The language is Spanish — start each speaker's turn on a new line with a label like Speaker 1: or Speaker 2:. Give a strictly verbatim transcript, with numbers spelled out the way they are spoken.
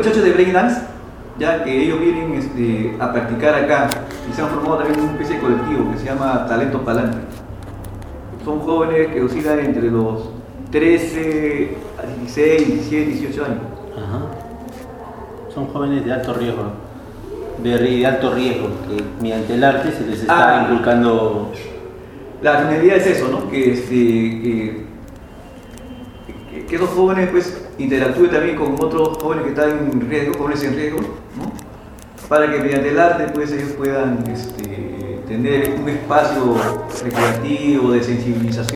Speaker 1: muchachos de breakdance, ya que ellos vienen este, a practicar acá y se han formado también una especie de colectivo que se llama Talento Palante. Son jóvenes que oscilan entre los trece a dieciséis, diecisiete, dieciocho años.
Speaker 2: Ajá. Son jóvenes de alto riesgo, de, de alto riesgo, que mediante el arte se les está ah, inculcando.
Speaker 1: La finalidad es eso, ¿no? Que, este, que, que, que los jóvenes pues interactúen también con otros jóvenes que están en riesgo, jóvenes en riesgo, ¿no? Para que mediante el arte pues ellos puedan este, tener un espacio recreativo de sensibilización.